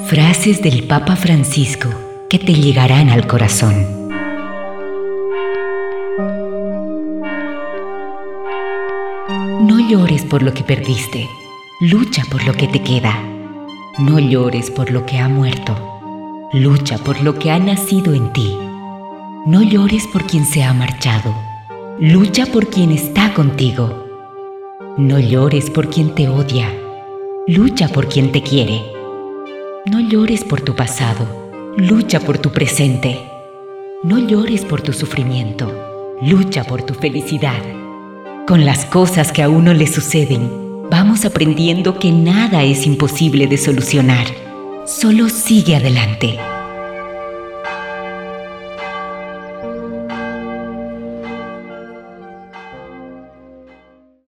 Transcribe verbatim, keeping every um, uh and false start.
Frases del Papa Francisco que te llegarán al corazón. No llores por lo que perdiste, lucha por lo que te queda. No llores por lo que ha muerto, lucha por lo que ha nacido en ti. No llores por quien se ha marchado, lucha por quien está contigo. No llores por quien te odia, lucha por quien te quiere. No llores por tu pasado, lucha por tu presente. No llores por tu sufrimiento, lucha por tu felicidad. Con las cosas que a uno le suceden, vamos aprendiendo que nada es imposible de solucionar. Solo sigue adelante.